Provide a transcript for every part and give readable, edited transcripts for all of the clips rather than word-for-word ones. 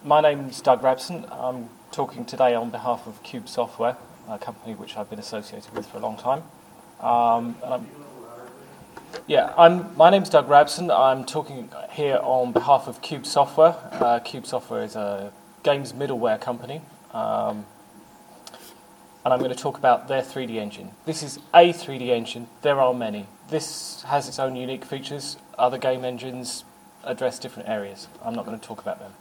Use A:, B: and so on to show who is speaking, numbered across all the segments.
A: My name's Doug Rabson. I'm talking today on behalf of Cube Software, a company which I've been associated with for a long time. My name's Doug Rabson. I'm talking here on behalf of Cube Software. Cube Software is a games middleware company, and I'm going to talk about their 3D engine. This is a 3D engine. There are many. This has its own unique features. Other game engines address different areas. I'm not going to talk about them.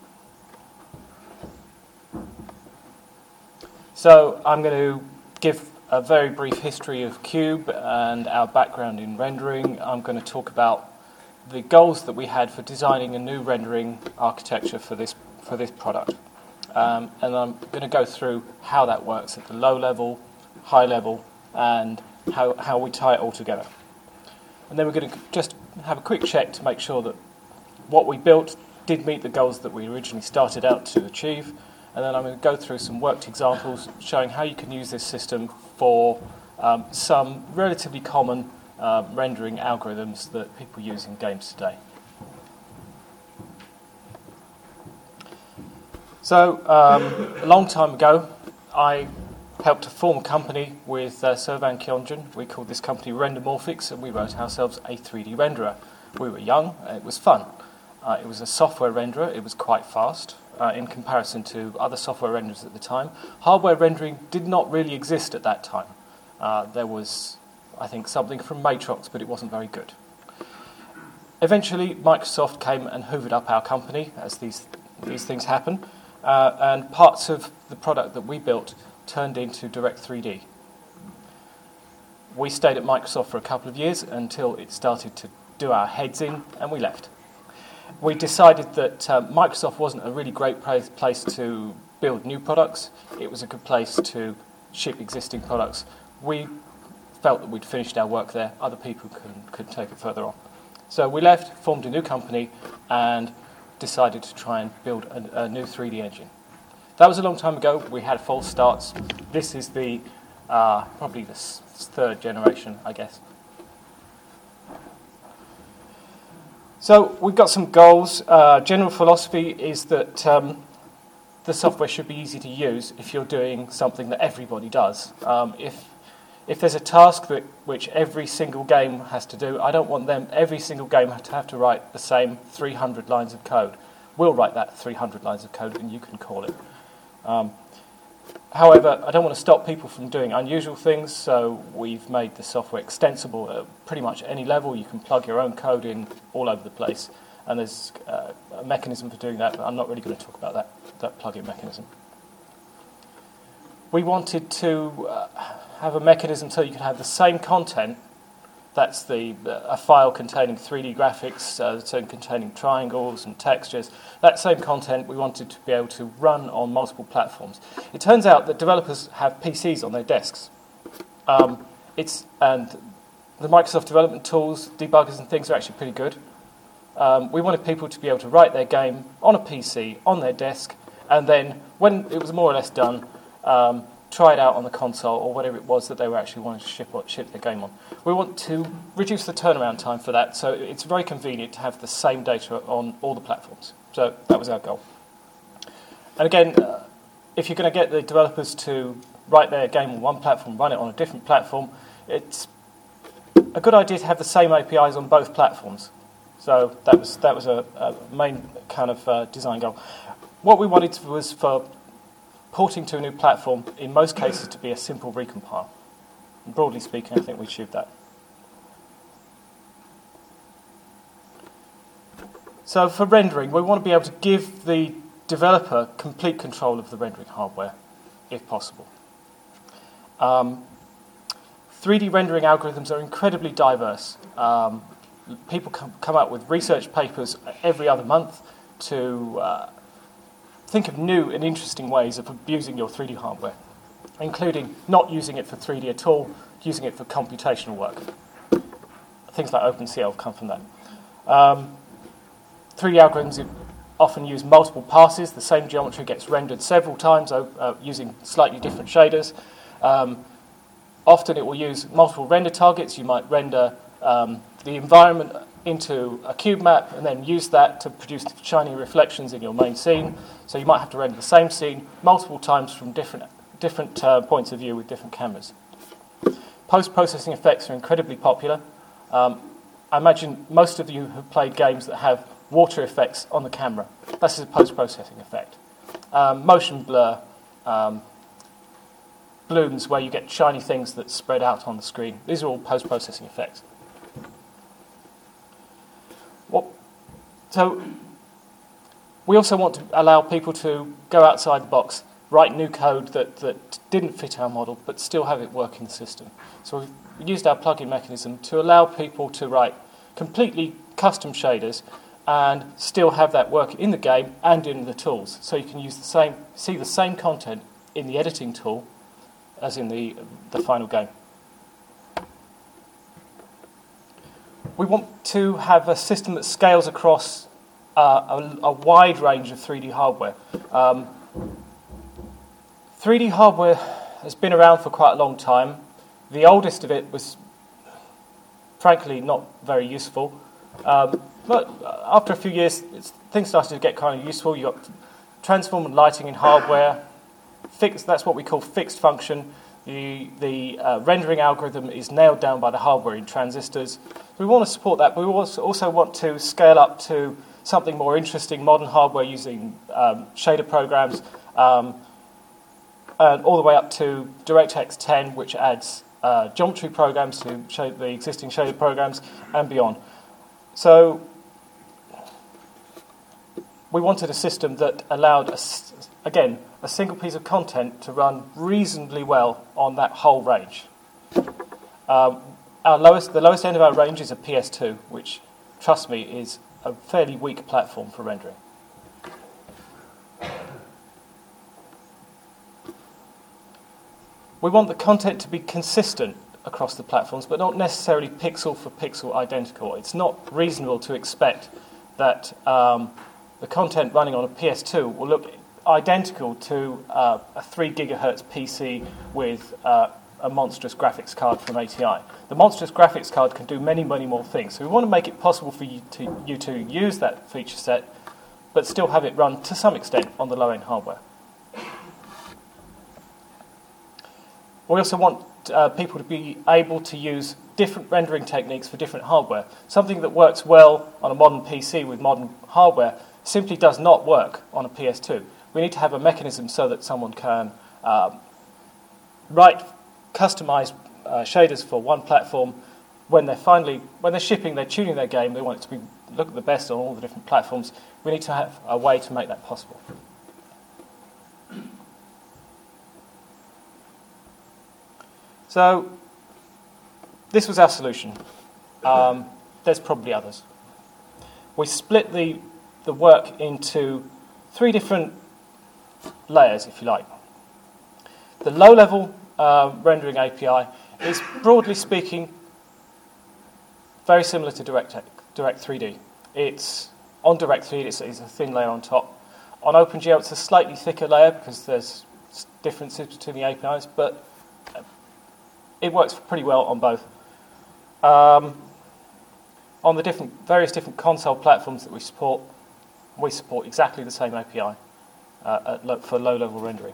A: So I'm going to give a very brief history of Cube and our background in rendering. I'm going to talk about the goals that we had for designing a new rendering architecture for this product. And I'm going to go through how that works at the low level, high level, and how we tie it all together. And then we're going to just have a quick check to make sure that what we built did meet the goals that we originally started out to achieve. And then I'm going to go through some worked examples showing how you can use this system for some relatively common rendering algorithms that people use in games today. So, a long time ago, I helped to form a company with Servan Kyongjin. We called this company Rendermorphics, and we wrote ourselves a 3D renderer. We were young, and it was fun. It was a software renderer. It was quite fast in comparison to other software renderers at the time. Hardware rendering did not really exist at that time. There was, I think, something from Matrox, but it wasn't very good. Eventually, Microsoft came and hoovered up our company, as these things happen, and parts of the product that we built turned into Direct3D. We stayed at Microsoft for a couple of years until it started to do our heads in, and we left. We decided that Microsoft wasn't a really great place to build new products. It was a good place to ship existing products. We felt that we'd finished our work there. Other people could take it further on. So we left, formed a new company, and decided to try and build a new 3D engine. That was a long time ago. We had false starts. This is probably the third generation, I guess. So we've got some goals. General philosophy is that the software should be easy to use if you're doing something that everybody does. If there's a task which every single game has to do, I don't want every single game to have to write the same 300 lines of code. We'll write that 300 lines of code and you can call it. However, I don't want to stop people from doing unusual things, so we've made the software extensible at pretty much any level. You can plug your own code in all over the place, and there's a mechanism for doing that, but I'm not really going to talk about that plug-in mechanism. We wanted to have a mechanism so you could have the same content. That's a file containing 3D graphics, so containing triangles and textures. That same content we wanted to be able to run on multiple platforms. It turns out that developers have PCs on their desks. And the Microsoft development tools, debuggers and things are actually pretty good. We wanted people to be able to write their game on a PC, on their desk, and then when it was more or less done, try it out on the console or whatever it was that they were actually wanting to ship their game on. We want to reduce the turnaround time for that, so it's very convenient to have the same data on all the platforms. So that was our goal. And again, if you're going to get the developers to write their game on one platform, run it on a different platform, it's a good idea to have the same APIs on both platforms. So that was a main kind of design goal. What we wanted was for porting to a new platform, in most cases, to be a simple recompile. And broadly speaking, I think we achieved that. So for rendering, we want to be able to give the developer complete control of the rendering hardware, if possible. 3D rendering algorithms are incredibly diverse. People come up with research papers every other month to think of new and interesting ways of abusing your 3D hardware, including not using it for 3D at all, using it for computational work. Things like OpenCL come from that. 3D algorithms often use multiple passes. The same geometry gets rendered several times using slightly different shaders. Often it will use multiple render targets. You might render the environment into a cube map and then use that to produce shiny reflections in your main scene. So you might have to render the same scene multiple times from different points of view with different cameras. Post-processing effects are incredibly popular. I imagine most of you have played games that have water effects on the camera. This is a post-processing effect. Motion blur, blooms where you get shiny things that spread out on the screen. These are all post-processing effects. So we also want to allow people to go outside the box, write new code that didn't fit our model, but still have it work in the system. So we've used our plugin mechanism to allow people to write completely custom shaders and still have that work in the game and in the tools. So you can see the same content in the editing tool as in the final game. We want to have a system that scales across a wide range of 3D hardware. 3D hardware has been around for quite a long time. The oldest of it was, frankly, not very useful. But after a few years, things started to get kind of useful. You got transform and lighting in hardware. That's what we call fixed function. The rendering algorithm is nailed down by the hardware in transistors. We want to support that, but we also want to scale up to something more interesting, modern hardware using shader programs, and all the way up to DirectX 10, which adds geometry programs to the existing shader programs and beyond. So we wanted a system that allowed again, a single piece of content to run reasonably well on that whole range. The lowest end of our range is a PS2, which, trust me, is a fairly weak platform for rendering. We want the content to be consistent across the platforms, but not necessarily pixel for pixel identical. It's not reasonable to expect that the content running on a PS2 will look identical to a 3 gigahertz PC with a monstrous graphics card from ATI. The monstrous graphics card can do many, many more things. So we want to make it possible for you to use that feature set, but still have it run to some extent on the low-end hardware. We also want people to be able to use different rendering techniques for different hardware. Something that works well on a modern PC with modern hardware simply does not work on a PS2. We need to have a mechanism so that someone can write customized shaders for one platform. When they're shipping, they're tuning their game, they want it to look the best on all the different platforms. We need to have a way to make that possible. So this was our solution. There's probably others. We split the work into 3 different layers, if you like. The low-level rendering API is, broadly speaking, very similar to Direct3D. It's on Direct3D, it's a thin layer on top. On OpenGL, it's a slightly thicker layer because there's differences between the APIs, but it works pretty well on both. On the various different console platforms that we support exactly the same API for low-level rendering.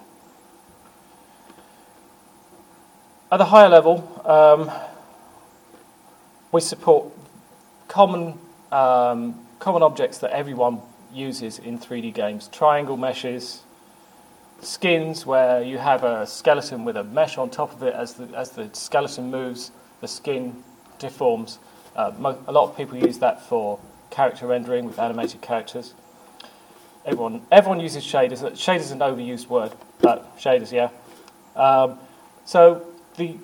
A: At the higher level, we support common objects that everyone uses in 3D games. Triangle meshes, skins where you have a skeleton with a mesh on top of it. As the skeleton moves, the skin deforms. A lot of people use that for character rendering with animated characters. Everyone uses shaders. Shaders is an overused word, but shaders, yeah. So the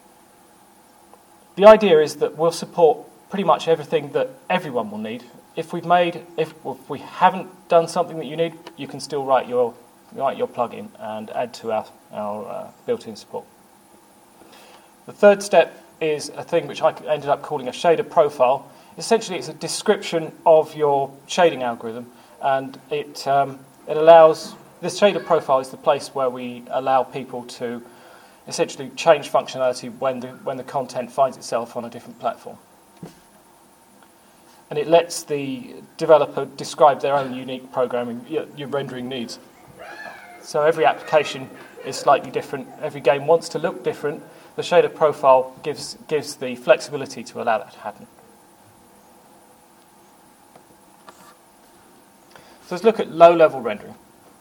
A: idea is that we'll support pretty much everything that everyone will need. If we haven't done something that you need, you can still write your plugin and add to our built-in support. The third step is a thing which I ended up calling a shader profile. Essentially, it's a description of your shading algorithm, and it allows. This shader profile is the place where we allow people to essentially change functionality when the content finds itself on a different platform. and it lets the developer describe their own unique programming, your rendering needs. So every application is slightly different. Every game wants to look different. The shader profile gives the flexibility to allow that to happen. So let's look at low-level rendering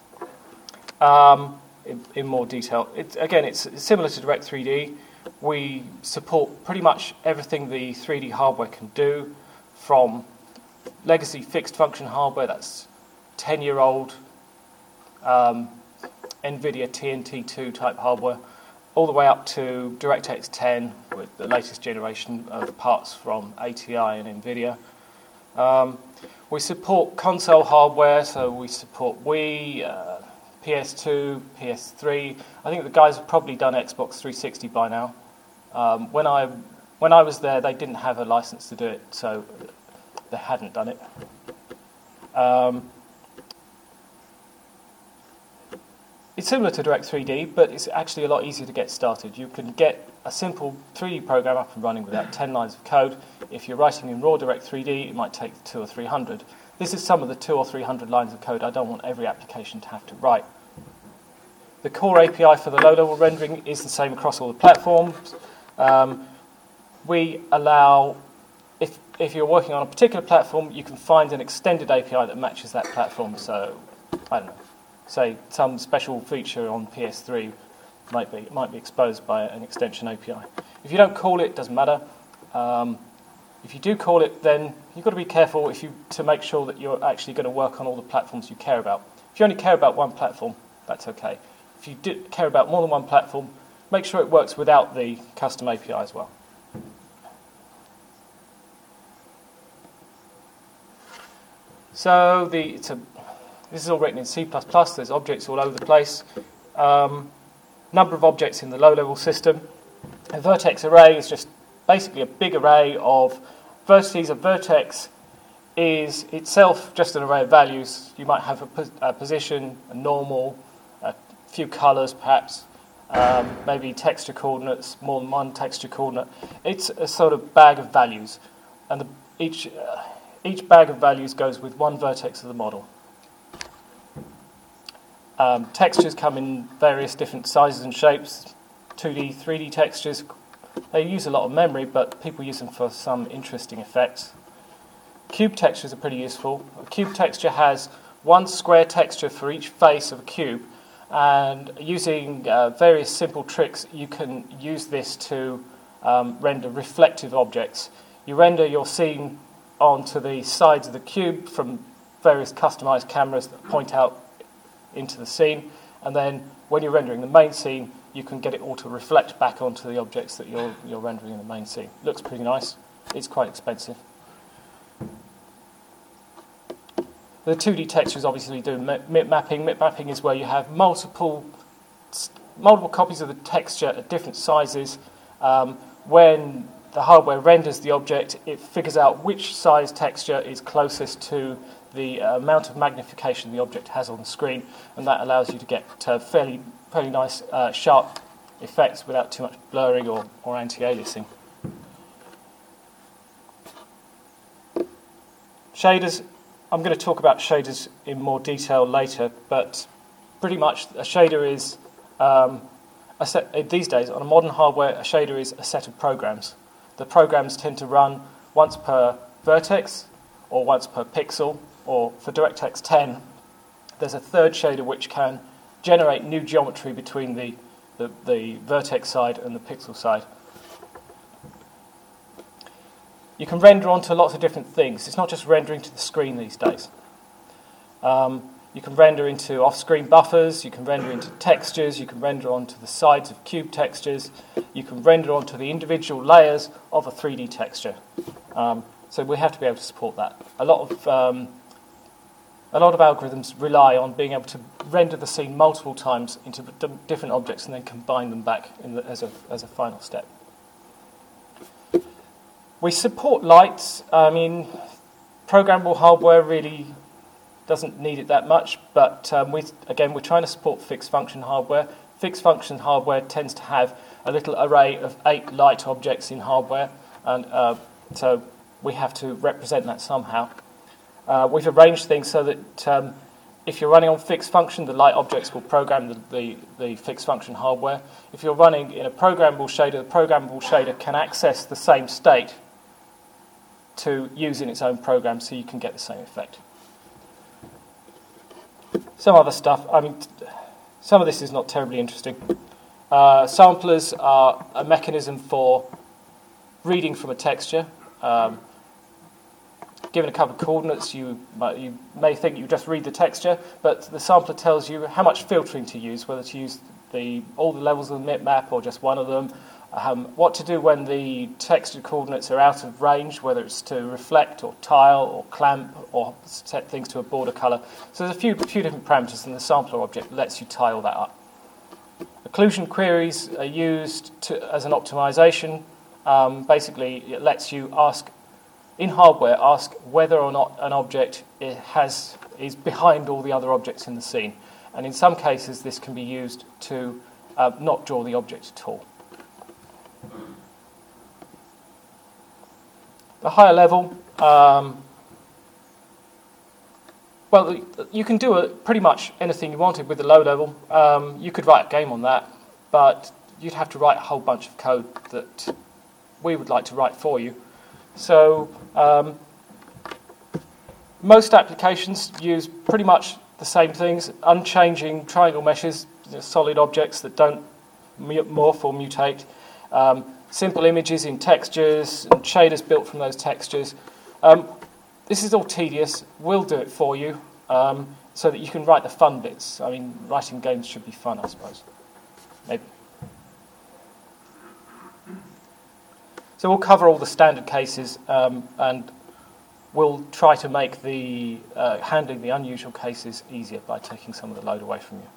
A: in more detail. It's similar to Direct3D. We support pretty much everything the 3D hardware can do, from legacy fixed function hardware, that's 10-year-old NVIDIA TNT2 type hardware, all the way up to DirectX 10 with the latest generation of parts from ATI and NVIDIA. We support console hardware, so we support Wii, PS2, PS3. I think the guys have probably done Xbox 360 by now. When I was there, they didn't have a license to do it, so they hadn't done it. It's similar to Direct3D, but it's actually a lot easier to get started. You can get a simple 3D program up and running without 10 lines of code. If you're writing in raw Direct3D, it might take 200 or 300. This is some of the 200 or 300 lines of code I don't want every application to have to write. The core API for the low-level rendering is the same across all the platforms. We allow, if you're working on a particular platform, you can find an extended API that matches that platform. So, I don't know, say some special feature on PS3 might be exposed by an extension API. If you don't call it, it doesn't matter. If you do call it, then you've got to be careful to make sure that you're actually going to work on all the platforms you care about. If you only care about one platform, that's okay. If you do care about more than one platform, make sure it works without the custom API as well. So this is all written in C++. There's objects all over the place. Number of objects in the low-level system. A vertex array is just basically a big array of vertices. A vertex is itself just an array of values. You might have a position, a normal, a few colors perhaps, maybe texture coordinates, more than one texture coordinate. It's a sort of bag of values, and each bag of values goes with one vertex of the model. Textures come in various different sizes and shapes, 2D, 3D textures. They use a lot of memory, but people use them for some interesting effects. Cube textures are pretty useful. A cube texture has one square texture for each face of a cube, and using various simple tricks, you can use this to render reflective objects. You render your scene onto the sides of the cube from various customized cameras that point out into the scene, and then when you're rendering the main scene, you can get it all to reflect back onto the objects that you're rendering in the main scene. Looks pretty nice. It's quite expensive. The 2D textures obviously do MIP mapping. MIP mapping is where you have multiple copies of the texture at different sizes. When the hardware renders the object, it figures out which size texture is closest to the amount of magnification the object has on the screen, and that allows you to get fairly nice sharp effects without too much blurring or anti-aliasing. Shaders. I'm going to talk about shaders in more detail later, but pretty much a shader is these days on a modern hardware, a shader is a set of programs. The programs tend to run once per vertex or once per pixel, or for DirectX 10, there's a third shader which can generate new geometry between the vertex side and the pixel side. You can render onto lots of different things. It's not just rendering to the screen these days. You can render into off-screen buffers, you can render into textures, you can render onto the sides of cube textures, you can render onto the individual layers of a 3D texture. So we have to be able to support that. A lot of algorithms rely on being able to render the scene multiple times into different objects and then combine them back as a final step. We support lights. I mean, programmable hardware really doesn't need it that much, but we're trying to support fixed function hardware. Fixed function hardware tends to have a little array of 8 light objects in hardware, and so we have to represent that somehow. We've arranged things so that if you're running on fixed function, the light objects will program the fixed function hardware. If you're running in a programmable shader, the programmable shader can access the same state to use in its own program, so you can get the same effect. Some other stuff, some of this is not terribly interesting. Samplers are a mechanism for reading from a texture. Given a couple of coordinates, you may think you just read the texture, but the sampler tells you how much filtering to use, whether to use all the levels of the map or just one of them, what to do when the textured coordinates are out of range, whether it's to reflect or tile or clamp or set things to a border colour. So there's a few different parameters, and the sampler object lets you tie all that up. Occlusion queries are used as an optimization. Basically, it lets you ask whether or not an object is behind all the other objects in the scene. And in some cases, this can be used to not draw the object at all. The higher level, you can do pretty much anything you wanted with the low level. You could write a game on that, but you'd have to write a whole bunch of code that we would like to write for you. So most applications use pretty much the same things, unchanging triangle meshes, solid objects that don't morph or mutate, simple images in textures, and shaders built from those textures. This is all tedious. We'll do it for you so that you can write the fun bits. Writing games should be fun, I suppose. Maybe. So we'll cover all the standard cases, and we'll try to make the handling the unusual cases easier by taking some of the load away from you.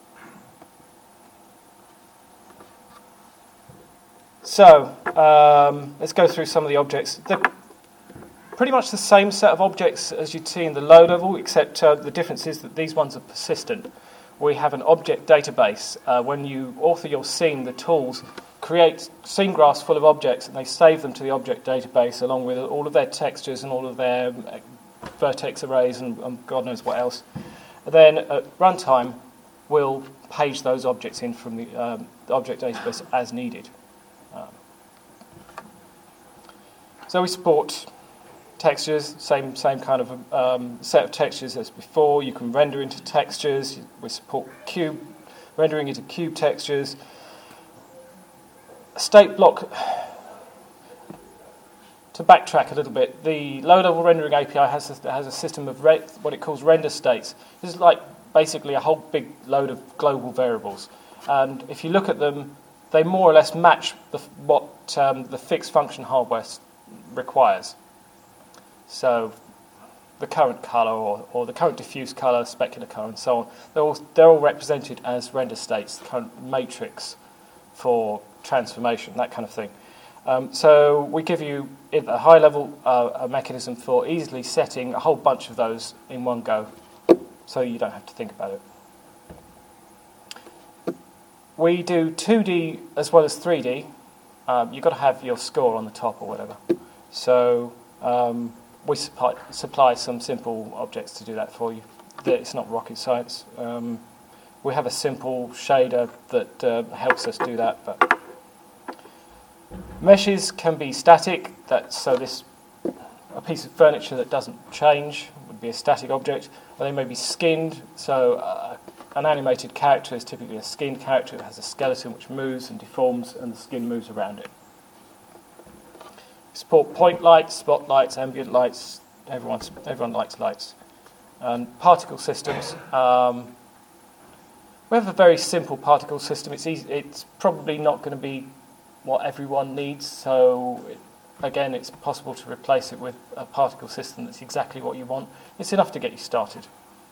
A: So let's go through some of the objects. They're pretty much the same set of objects as you'd see in the low level, except the difference is that these ones are persistent. We have an object database. When you author your scene, the tools create scene graphs full of objects, and they save them to the object database along with all of their textures and all of their vertex arrays and God knows what else. And then at runtime, we'll page those objects in from the object database as needed. So we support textures, same kind of set of textures as before. You can render into textures. We support rendering into cube textures. State block, to backtrack a little bit, the low-level rendering API has a system of what it calls render states. This is like basically a whole big load of global variables. And if you look at them, they more or less match what the fixed function hardware requires. So the current colour or the current diffuse colour, specular colour, and so on, they're all represented as render states, the current matrix for transformation, that kind of thing. So we give you, at a high level, a mechanism for easily setting a whole bunch of those in one go, so you don't have to think about it. We do 2D as well as 3D. You've got to have your score on the top or whatever. So we supply some simple objects to do that for you. It's not rocket science. We have a simple shader that helps us do that. But meshes can be static. A piece of furniture that doesn't change would be a static object. Or they may be skinned. So an animated character is typically a skinned character. It has a skeleton which moves and deforms, and the skin moves around it. Support point lights, spotlights, ambient lights. Everyone likes lights. And particle systems. We have a very simple particle system. It's probably not going to be what everyone needs. So again, it's possible to replace it with a particle system that's exactly what you want. It's enough to get you started.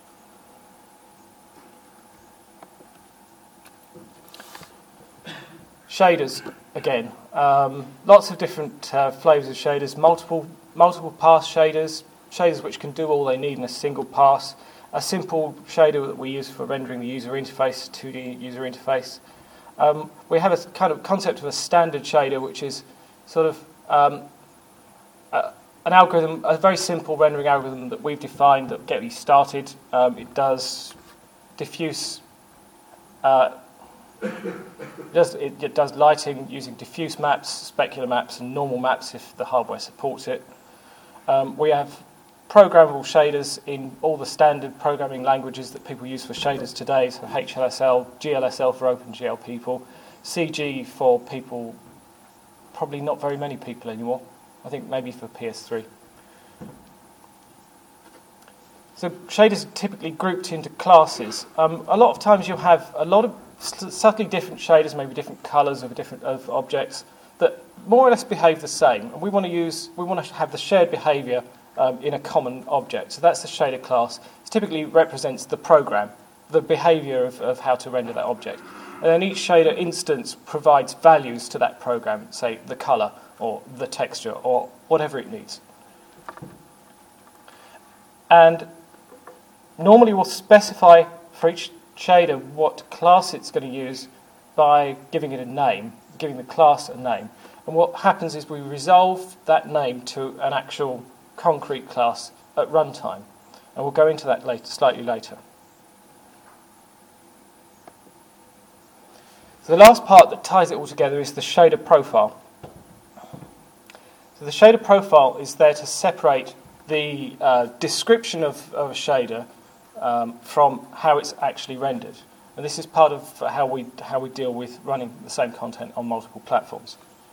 A: Shaders, again. Lots of different flavors of shaders, multiple pass shaders which can do all they need in a single pass. A simple shader that we use for rendering the user interface, 2D user interface. We have a kind of concept of a standard shader, which is sort of a an algorithm, a very simple rendering algorithm that we've defined that get you started. It does diffuse. It does lighting using diffuse maps, specular maps, and normal maps if the hardware supports it. We have programmable shaders in all the standard programming languages that people use for shaders today, so HLSL, GLSL for OpenGL people, CG for people, probably not very many people anymore, I think maybe for PS3. So shaders are typically grouped into classes. A lot of times you'll have a lot of subtly different shaders, maybe different colours of objects that more or less behave the same. And we want to have the shared behaviour in a common object. So that's the shader class. It typically represents the program, the behaviour of how to render that object. And then each shader instance provides values to that program, say the colour or the texture or whatever it needs. And normally we'll specify for each shader what class it's going to use by giving it a name, giving the class a name. And what happens is we resolve that name to an actual concrete class at runtime. And we'll go into that slightly later. So the last part that ties it all together is the shader profile. So the shader profile is there to separate the description of a shader from how it's actually rendered. And this is part of how we deal with running the same content on multiple platforms.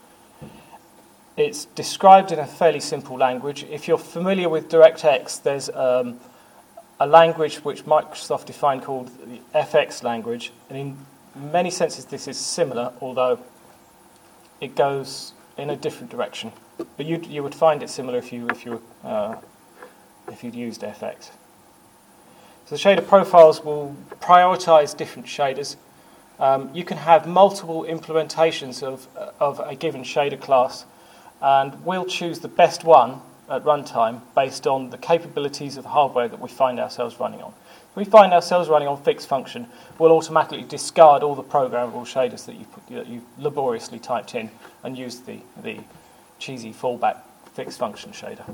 A: It's described in a fairly simple language. If you're familiar with DirectX, there's a language which Microsoft defined called the FX language, and in many senses this is similar, although it goes in a different direction. But you would find it similar if you'd used FX. So the shader profiles will prioritize different shaders. You can have multiple implementations of a given shader class, and we'll choose the best one at runtime based on the capabilities of the hardware that we find ourselves running on. If we find ourselves running on fixed function, we'll automatically discard all the programmable shaders that you've laboriously typed in and use the cheesy fallback fixed function shader.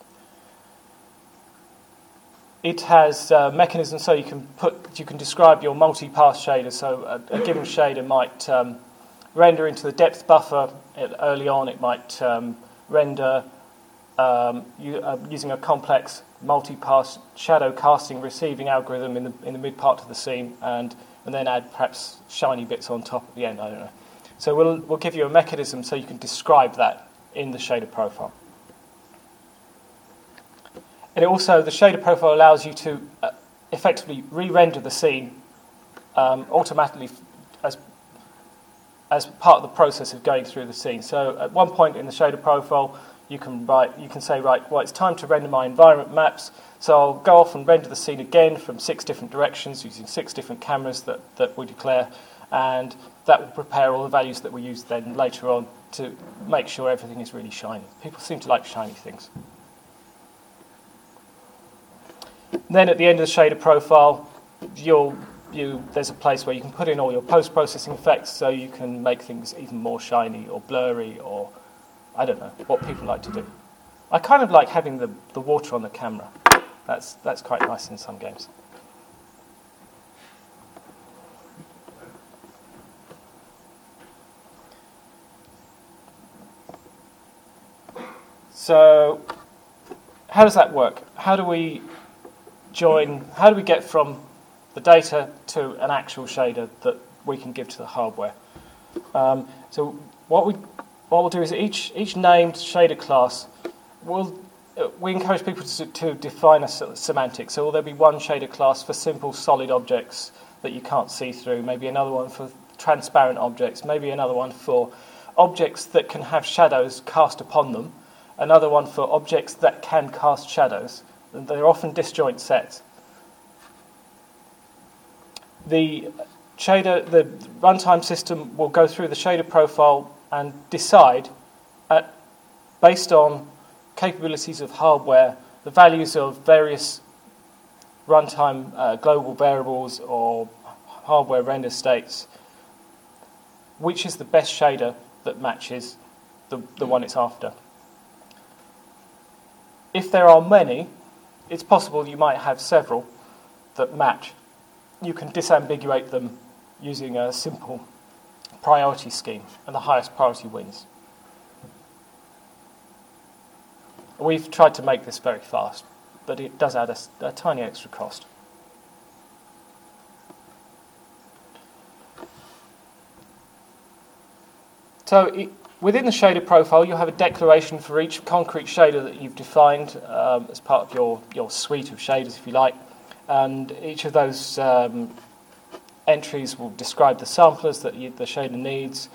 A: It has mechanisms so you can describe your multi-pass shader. So a given shader might render into the depth buffer early on. It might render using a complex multi-pass shadow casting receiving algorithm in the mid part of the scene, and then add perhaps shiny bits on top at the end. I don't know. So we'll give you a mechanism so you can describe that in the shader profile. And it also, the shader profile allows you to effectively re-render the scene automatically as part of the process of going through the scene. So at one point in the shader profile, you can say, right, well, it's time to render my environment maps. So I'll go off and render the scene again from 6 different directions using 6 different cameras that we declare, and that will prepare all the values that we use then later on to make sure everything is really shiny. People seem to like shiny things. Then at the end of the shader profile, there's a place where you can put in all your post-processing effects, so you can make things even more shiny or blurry, or I don't know what people like to do. I kind of like having the water on the camera. That's quite nice in some games. So how does that work? How do we get from the data to an actual shader that we can give to the hardware? So what we'll do is each named shader class, we encourage people to define a semantic. So will there be one shader class for simple solid objects that you can't see through, maybe another one for transparent objects, maybe another one for objects that can have shadows cast upon them, another one for objects that can cast shadows. They're often disjoint sets. The runtime system will go through the shader profile and decide, based on capabilities of hardware, the values of various runtime global variables or hardware render states, which is the best shader that matches the one it's after. If there are many, it's possible you might have several that match. You can disambiguate them using a simple priority scheme, and the highest priority wins. We've tried to make this very fast, but it does add a tiny extra cost. So within the shader profile, you'll have a declaration for each concrete shader that you've defined as part of your suite of shaders, if you like. And each of those entries will describe the samplers that the shader needs.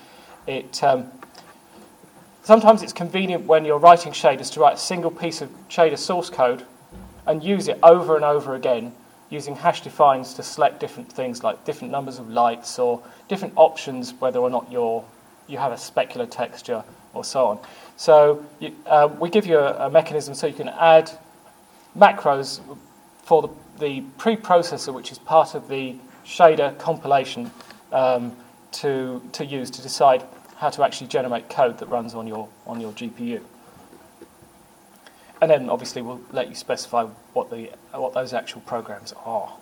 A: Sometimes it's convenient when you're writing shaders to write a single piece of shader source code and use it over and over again, using hash defines to select different things like different numbers of lights or different options, whether or not you have a specular texture or so on. So we give you a mechanism so you can add macros for the preprocessor, which is part of the shader compilation, to use to decide how to actually generate code that runs on your GPU. And then obviously we'll let you specify what those actual programs are.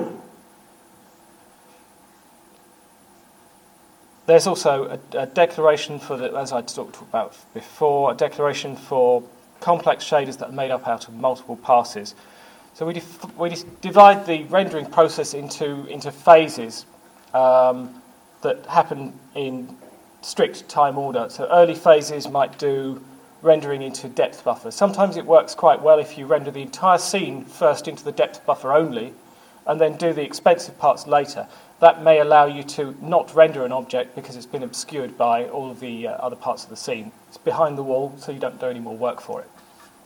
A: There's also a declaration for as I talked about before, a declaration for complex shaders that are made up out of multiple passes. So we divide the rendering process into phases that happen in strict time order. So early phases might do rendering into depth buffer. Sometimes it works quite well if you render the entire scene first into the depth buffer only, and then do the expensive parts later. That may allow you to not render an object because it's been obscured by all of the other parts of the scene. It's behind the wall, so you don't do any more work for it.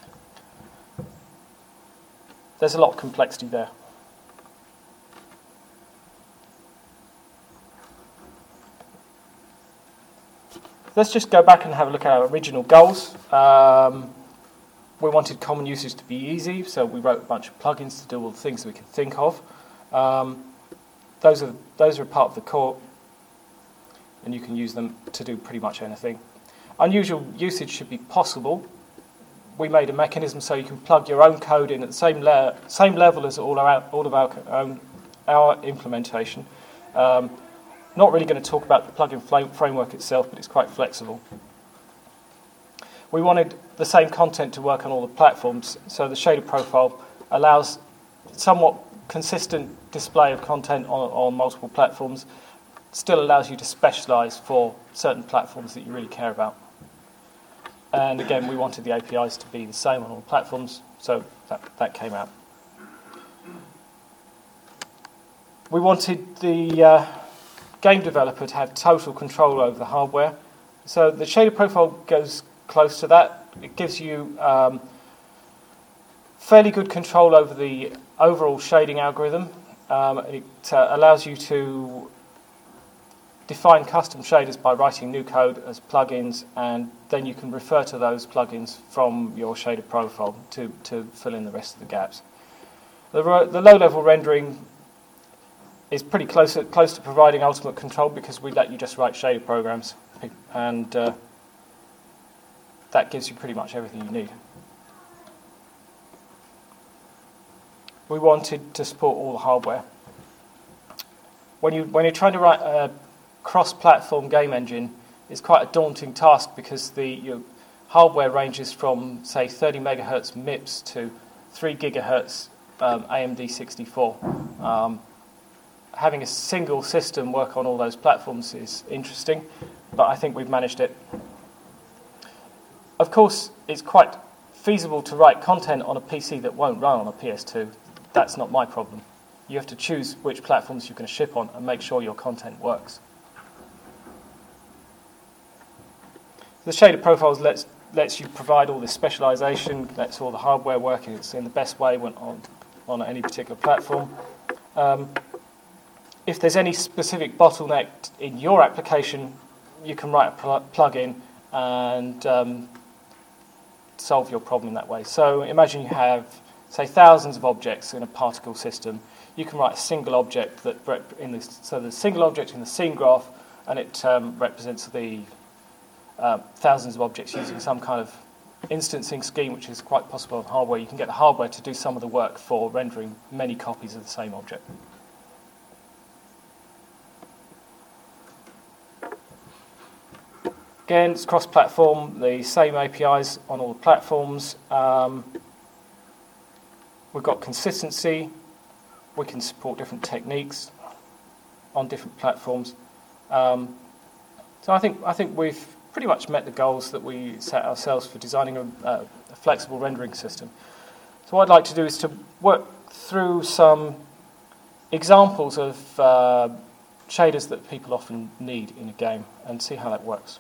A: There's a lot of complexity there. Let's just go back and have a look at our original goals. We wanted common usage to be easy, so we wrote a bunch of plugins to do all the things that we can think of. Those are part of the core, and you can use them to do pretty much anything. Unusual usage should be possible. We made a mechanism so you can plug your own code in at the same level as all of our implementation. Not really going to talk about the plugin framework itself, but it's quite flexible. We wanted the same content to work on all the platforms, so the shader profile allows somewhat consistent display of content on multiple platforms, still allows you to specialize for certain platforms that you really care about. And again, we wanted the APIs to be the same on all platforms, so that came out. We wanted the game developer to have total control over the hardware. So the shader profile goes close to that. It gives you fairly good control over the overall shading algorithm. It allows you to define custom shaders by writing new code as plugins, and then you can refer to those plugins from your shader profile to fill in the rest of the gaps. The low-level rendering is pretty close to providing ultimate control because we let you just write shader programs, and that gives you pretty much everything you need. We wanted to support all the hardware. When you're trying to write a cross-platform game engine, it's quite a daunting task because your hardware ranges from, say, 30 megahertz MIPS to 3 gigahertz AMD 64. Having a single system work on all those platforms is interesting, but I think we've managed it. Of course, it's quite feasible to write content on a PC that won't run on a PS2. That's not my problem. You have to choose which platforms you're going to ship on and make sure your content works. The shader profiles lets you provide all this specialization, lets all the hardware work in the best way when on any particular platform. If there's any specific bottleneck in your application, you can write a plugin and solve your problem in that way. So imagine you have, say, thousands of objects in a particle system. You can write a single object so the single object in the scene graph, and it represents the thousands of objects using some kind of instancing scheme, which is quite possible on hardware. You can get the hardware to do some of the work for rendering many copies of the same object. Again, it's cross-platform, the same APIs on all the platforms. We've got consistency. We can support different techniques on different platforms. So I think we've pretty much met the goals that we set ourselves for designing a flexible rendering system. So what I'd like to do is to work through some examples of shaders that people often need in a game and see how that works.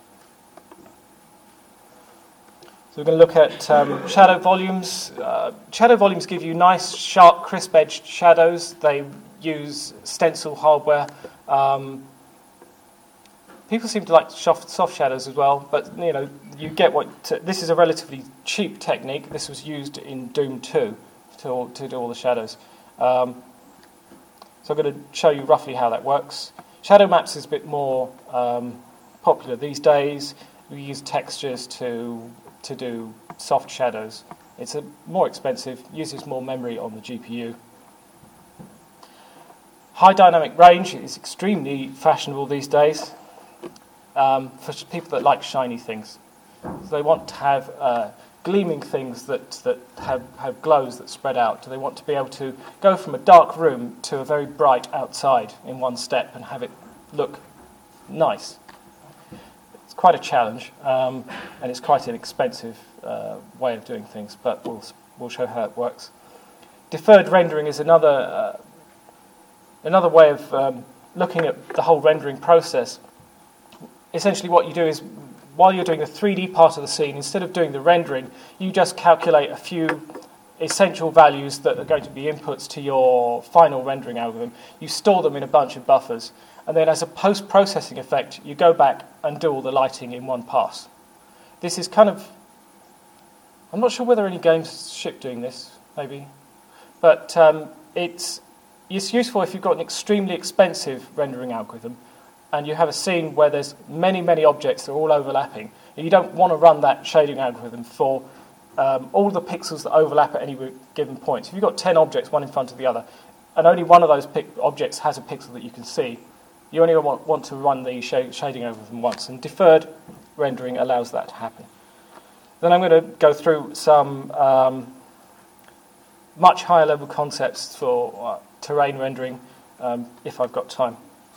A: So we're going to look at shadow volumes. Shadow volumes give you nice, sharp, crisp-edged shadows. They use stencil hardware. People seem to like soft shadows as well, but you get what. This is a relatively cheap technique. This was used in Doom 2 to do all the shadows. So I'm going to show you roughly how that works. Shadow maps is a bit more popular these days. We use textures to do soft shadows. It's more expensive, uses more memory on the GPU. High dynamic range is extremely fashionable these days for people that like shiny things. So they want to have gleaming things that have glows that spread out. They want to be able to go from a dark room to a very bright outside in one step and have it look nice. It's quite a challenge, and it's quite an expensive way of doing things, but we'll show how it works. Deferred rendering is another way of looking at the whole rendering process. Essentially what you do is, while you're doing the 3D part of the scene, instead of doing the rendering, you just calculate a few essential values that are going to be inputs to your final rendering algorithm. You store them in a bunch of buffers, and then as a post-processing effect, you go back and do all the lighting in one pass. This is kind of... I'm not sure whether any games ship doing this, maybe. But it's useful if you've got an extremely expensive rendering algorithm and you have a scene where there's many, many objects that are all overlapping. And you don't want to run that shading algorithm for all the pixels that overlap at any given point. So if you've got 10 objects, one in front of the other, and only one of those objects has a pixel that you can see, you only want to run the shading algorithm once, and deferred rendering allows that to happen. Then I'm going to go through some much higher level concepts for terrain rendering, if I've got time.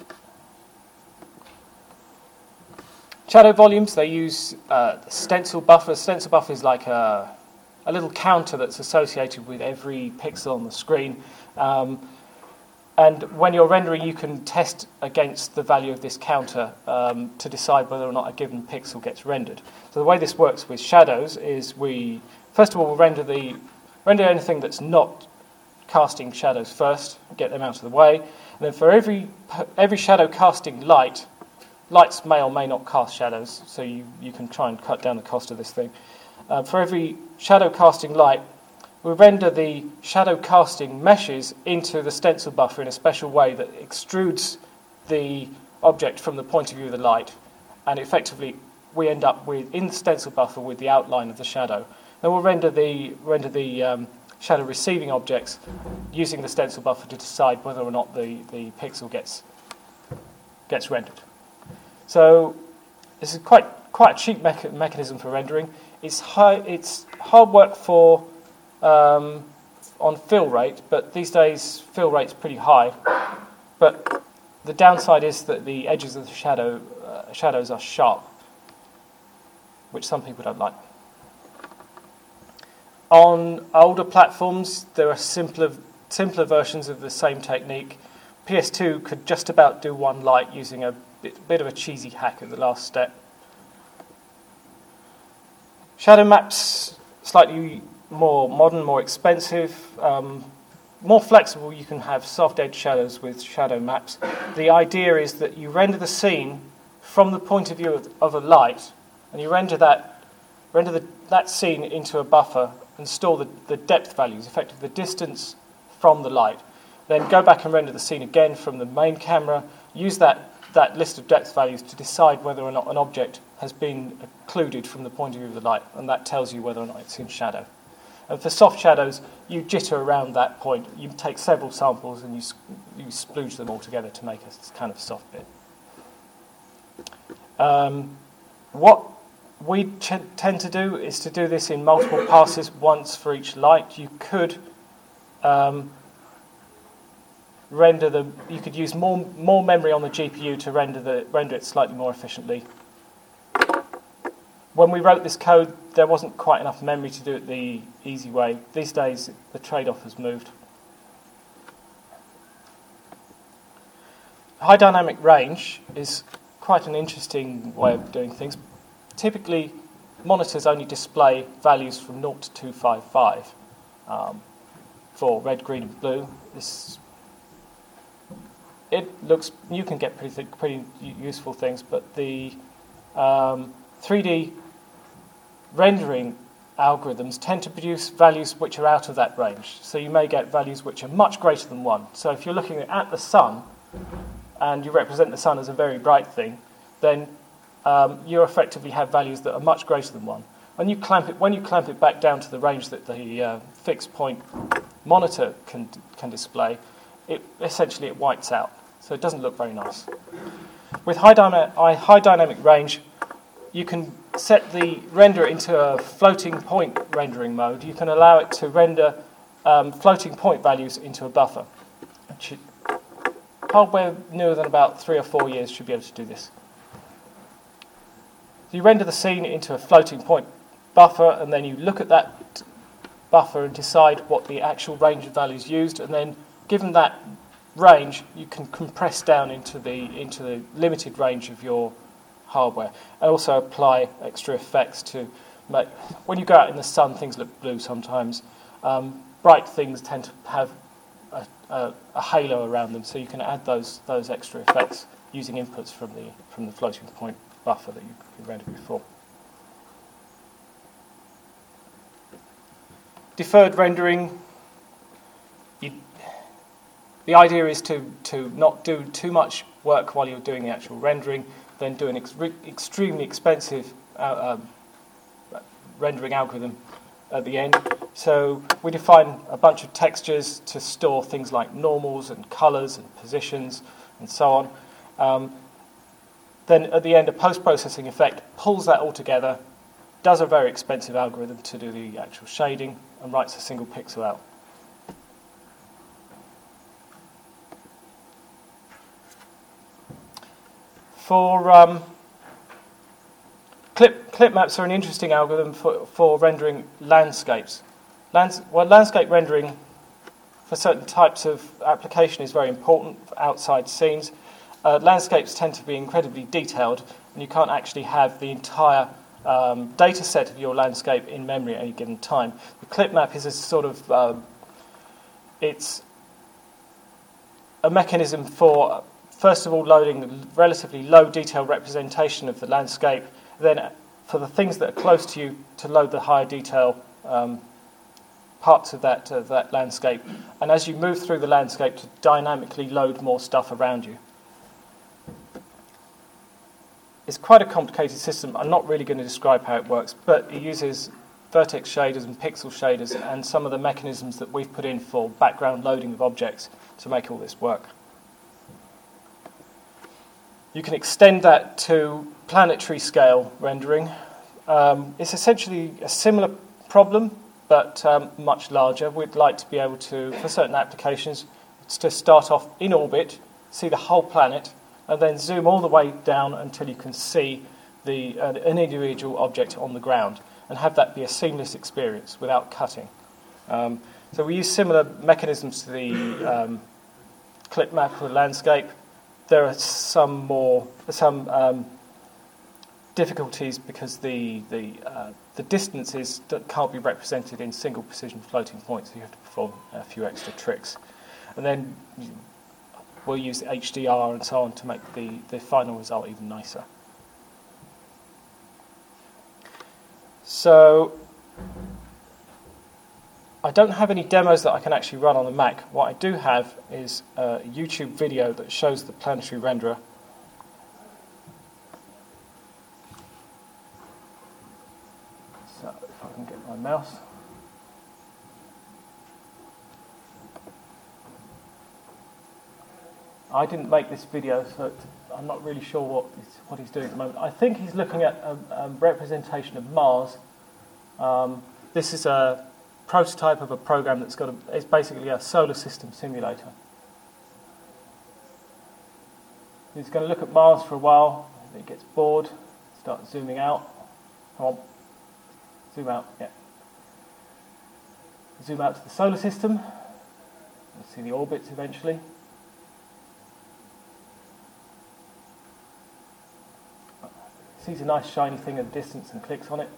A: Shadow volumes, they use stencil buffer. Stencil buffer is like a little counter that's associated with every pixel on the screen. And when you're rendering, you can test against the value of this counter to decide whether or not a given pixel gets rendered. So the way this works with shadows is we, first of all, we'll render anything that's not casting shadows first, get them out of the way. And then for every shadow casting lights may or may not cast shadows, so you can try and cut down the cost of this thing. For every shadow casting light, we render the shadow casting meshes into the stencil buffer in a special way that extrudes the object from the point of view of the light, and effectively we end up with, in the stencil buffer, with the outline of the shadow. Then we'll render the shadow receiving objects using the stencil buffer to decide whether or not the pixel gets rendered. So this is quite a cheap mechanism for rendering. It's hard work for on fill rate, but these days fill rate's pretty high. But the downside is that the edges of the shadows are sharp, which some people don't like. On older platforms, there are simpler versions of the same technique. PS2 could just about do one light using a bit of a cheesy hack at the last step. Shadow maps, slightly more modern, more expensive, more flexible. You can have soft edge shadows with shadow maps. The idea is that you render the scene from the point of view of a light, and you render that scene into a buffer and store the depth values, effectively the distance from the light. Then go back and render the scene again from the main camera. Use that list of depth values to decide whether or not an object has been occluded from the point of view of the light, and that tells you whether or not it's in shadow. And for soft shadows, you jitter around that point. You take several samples and you splooge them all together to make a kind of soft bit. What we tend to do is to do this in multiple passes, once for each light. You could render them. You could use more memory on the GPU to render it slightly more efficiently. When we wrote this code, there wasn't quite enough memory to do it the easy way. These days, the trade-off has moved. High dynamic range is quite an interesting way of doing things. Typically, monitors only display values from 0 to 255 for red, green, and blue. You can get pretty useful things, but the 3D rendering algorithms tend to produce values which are out of that range. So you may get values which are much greater than 1. So if you're looking at the sun, and you represent the sun as a very bright thing, then you effectively have values that are much greater than 1. When you clamp it back down to the range that the fixed point monitor can display, it whites out. So it doesn't look very nice. With high dynamic range, you can set the render into a floating point rendering mode. You can allow it to render floating point values into a buffer. Hardware newer than about 3 or 4 years should be able to do this. You render the scene into a floating point buffer, and then you look at that buffer and decide what the actual range of values used, and then given that range, you can compress down into the limited range of your hardware, and also apply extra effects to make. When you go out in the sun, things look blue sometimes. Bright things tend to have a halo around them, so you can add those extra effects using inputs from the floating point buffer that you rendered before. Deferred rendering. The idea is to not do too much work while you're doing the actual rendering, then do an extremely expensive rendering algorithm at the end. So we define a bunch of textures to store things like normals and colors and positions and so on. Then at the end, a post-processing effect pulls that all together, does a very expensive algorithm to do the actual shading, and writes a single pixel out. For clip maps are an interesting algorithm for rendering landscapes. Landscape rendering for certain types of application is very important for outside scenes. Landscapes tend to be incredibly detailed, and you can't actually have the entire data set of your landscape in memory at any given time. The clip map is a sort of it's a mechanism for, first of all, loading a relatively low detail representation of the landscape, then for the things that are close to you to load the higher detail parts of that landscape, and as you move through the landscape to dynamically load more stuff around you. It's quite a complicated system. I'm not really going to describe how it works, but it uses vertex shaders and pixel shaders and some of the mechanisms that we've put in for background loading of objects to make all this work. You can extend that to planetary scale rendering. It's essentially a similar problem, but much larger. We'd like to be able to, for certain applications, to start off in orbit, see the whole planet, and then zoom all the way down until you can see an individual object on the ground, and have that be a seamless experience without cutting. So we use similar mechanisms to the clip map for the landscape. There are some difficulties because the distances that can't be represented in single precision floating points. So you have to perform a few extra tricks, and then we'll use HDR and so on to make the final result even nicer. So I don't have any demos that I can actually run on the Mac. What I do have is a YouTube video that shows the planetary renderer. mouse. I didn't make this video, so I'm not really sure what he's doing at the moment. I think he's looking at a representation of Mars. This is a prototype of a program it's basically a solar system simulator. He's going to look at Mars for a while. If he gets bored, start zooming out. Come on. Zoom out, yeah. Zoom out to the solar system. You'll see the orbits eventually. Sees a nice shiny thing at a distance and clicks on it.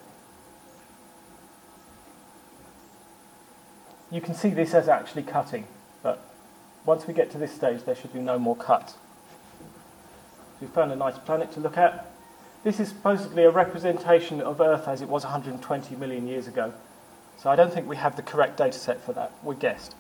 A: You can see this as actually cutting, but once we get to this stage there should be no more cuts. We found a nice planet to look at. This is supposedly a representation of Earth as it was 120 million years ago. So I don't think we have the correct data set for that. We guessed.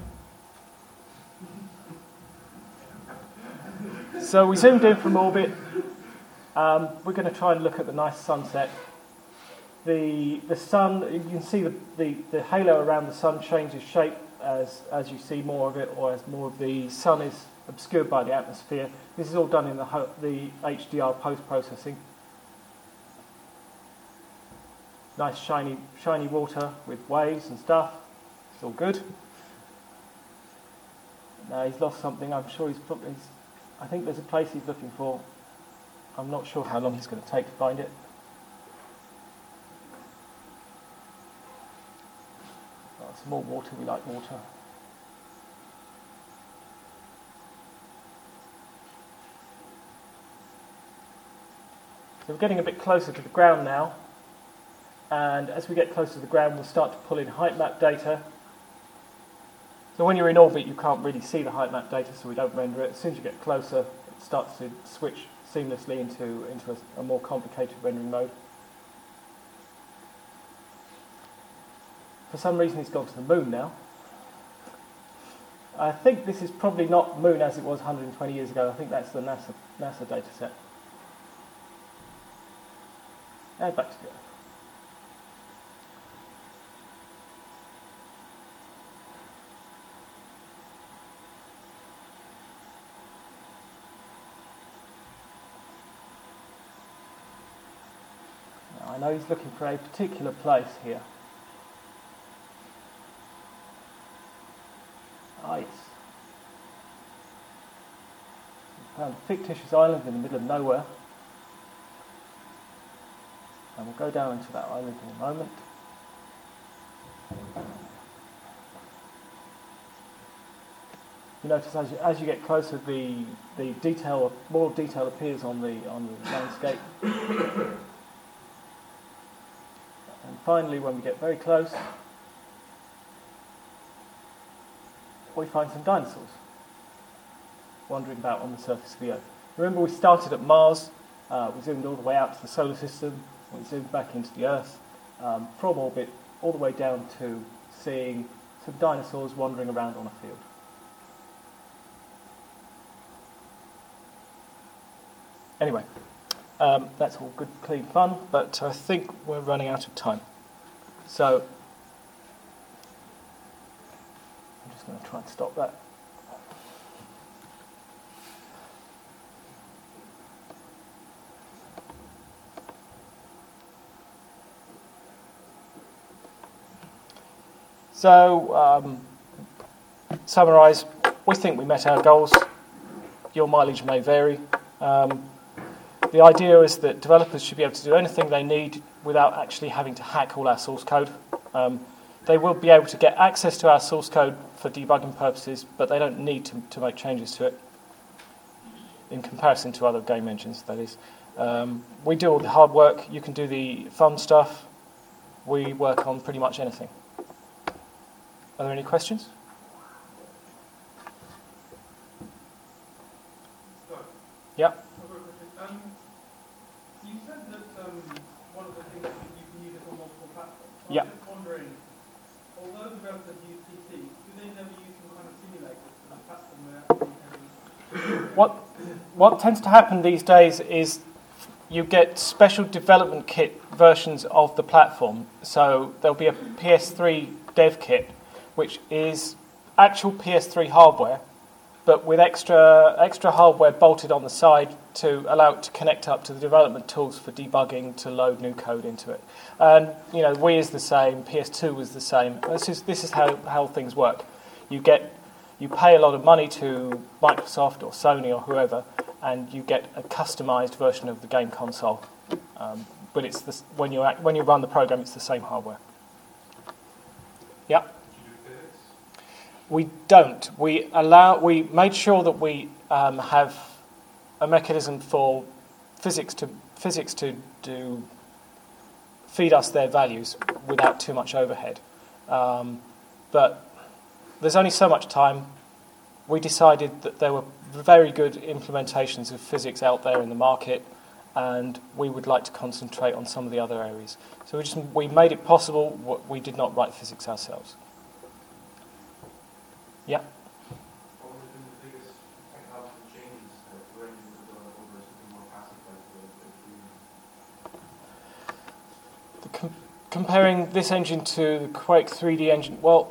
A: So we zoomed in from orbit. We're going to try and look at the nice sunset. The sun, you can see the halo around the sun changes shape as you see more of it, or as more of the sun is obscured by the atmosphere. This is all done in the HDR post-processing. Nice shiny water with waves and stuff. It's all good. Now he's lost something. I'm sure I think there's a place he's looking for. I'm not sure how long he's going to take to find it. Oh, some more water. We like water. So we're getting a bit closer to the ground now. And as we get closer to the ground, we'll start to pull in height map data. So when you're in orbit, you can't really see the height map data, so we don't render it. As soon as you get closer, it starts to switch seamlessly into a more complicated rendering mode. For some reason, he's gone to the moon now. I think this is probably not moon as it was 120 years ago. I think that's the NASA data set. And back to the Earth. I know he's looking for a particular place here. Ah, yes. We found a fictitious island in the middle of nowhere. And we'll go down into that island in a moment. You notice as you get closer, the detail, more detail appears on the landscape. And finally, when we get very close, we find some dinosaurs wandering about on the surface of the Earth. Remember, we started at Mars, we zoomed all the way out to the solar system, we zoomed back into the Earth, from orbit all the way down to seeing some dinosaurs wandering around on a field. Anyway, that's all good, clean fun, but I think we're running out of time. So, I'm just going to try and stop that. So, summarise, we think we met our goals. Your mileage may vary. The idea is that developers should be able to do anything they need without actually having to hack all our source code. They will be able to get access to our source code for debugging purposes, but they don't need to make changes to it in comparison to other game engines, that is. We do all the hard work. You can do the fun stuff. We work on pretty much anything. Are there any questions? Yeah.
B: You said that one of the things that you can use it on multiple platforms.
A: Yeah.
B: I'm just wondering, although developers use PC, do they never use some kind of simulator for the platform where
A: What tends to happen these days is you get special development kit versions of the platform. So there'll be a PS3 dev kit, which is actual PS3 hardware, but with extra hardware bolted on the side to allow it to connect up to the development tools for debugging to load new code into it. And Wii is the same, PS2 was the same. This is how things work. You pay a lot of money to Microsoft or Sony or whoever, and you get a customized version of the game console. But it's when you run the program, it's the same hardware. Yeah. We don't. We made sure that we have a mechanism for physics to feed us their values without too much overhead. But there's only so much time. We decided that there were very good implementations of physics out there in the market, and we would like to concentrate on some of the other areas. So we made it possible. We did not write physics ourselves. Yeah.
C: What would have been the biggest technological changes that were in the over something more passive like the
A: Comparing this engine to the Quake 3D engine, well,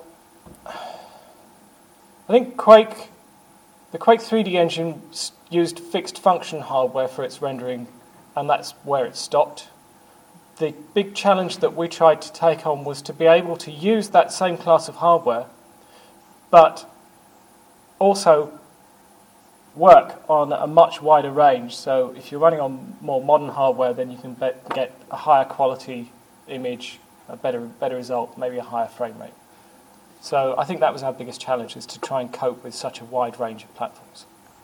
A: I think the Quake 3D engine used fixed function hardware for its rendering, and that's where it stopped. The big challenge that we tried to take on was to be able to use that same class of hardware, but also work on a much wider range. So if you're running on more modern hardware, then you can get a higher quality image, a better result, maybe a higher frame rate. So I think that was our biggest challenge, is to try and cope with such a wide range of platforms.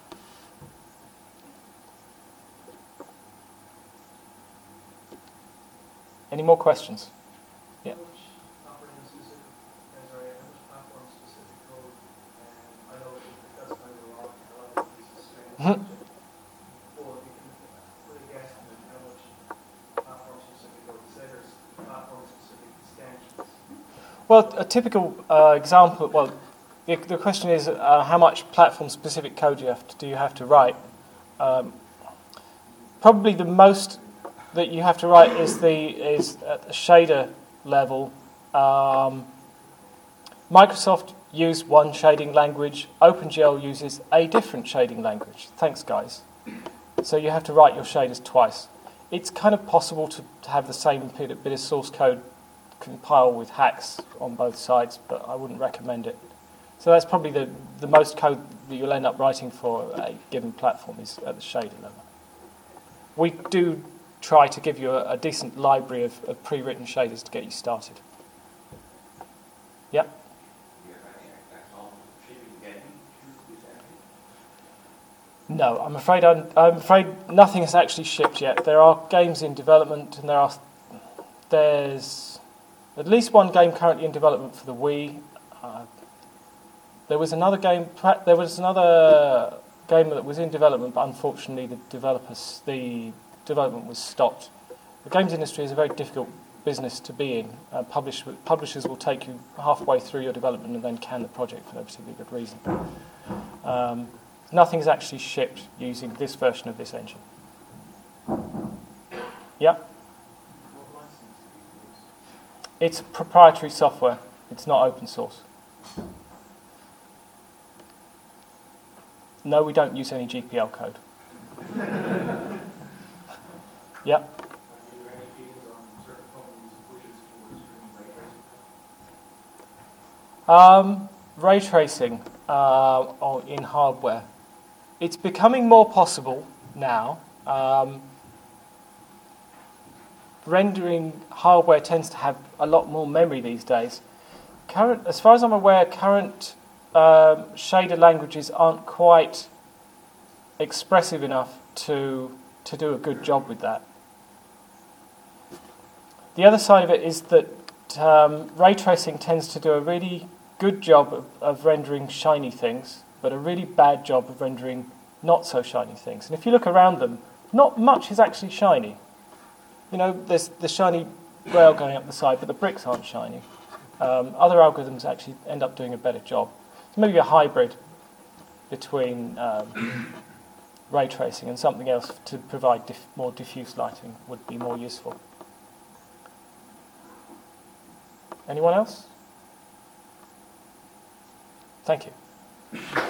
A: Any more questions? Yeah. Well, a typical example. Well, the question is how much platform-specific code do you have to write? Probably the most that you have to write is at the shader level. Microsoft use one shading language. OpenGL uses a different shading language. Thanks, guys. So you have to write your shaders twice. It's kind of possible to have the same bit of source code compile with hacks on both sides, but I wouldn't recommend it. So that's probably the most code that you'll end up writing for a given platform is at the shader level. We do try to give you a decent library of pre-written shaders to get you started. Yeah? No, I'm afraid nothing has actually shipped yet. There are games in development, and there's at least one game currently in development for the Wii. There was another game that was in development, but unfortunately the development was stopped. The games industry is a very difficult business to be in. Publishers will take you halfway through your development and then can the project for no particularly good reason. Nothing's actually shipped using this version of this engine. Yeah? It's proprietary software. It's not open source. No, we don't use any GPL code. Yeah? Ray tracing in hardware. It's becoming more possible now. Rendering hardware tends to have a lot more memory these days. As far as I'm aware, current shader languages aren't quite expressive enough to do a good job with that. The other side of it is that ray tracing tends to do a really good job of rendering shiny things, but a really bad job of rendering not so shiny things. And if you look around them, not much is actually shiny. There's the shiny rail going up the side, but the bricks aren't shiny. Other algorithms actually end up doing a better job. So maybe a hybrid between ray tracing, and something else to provide more diffuse lighting would be more useful. Anyone else? Thank you.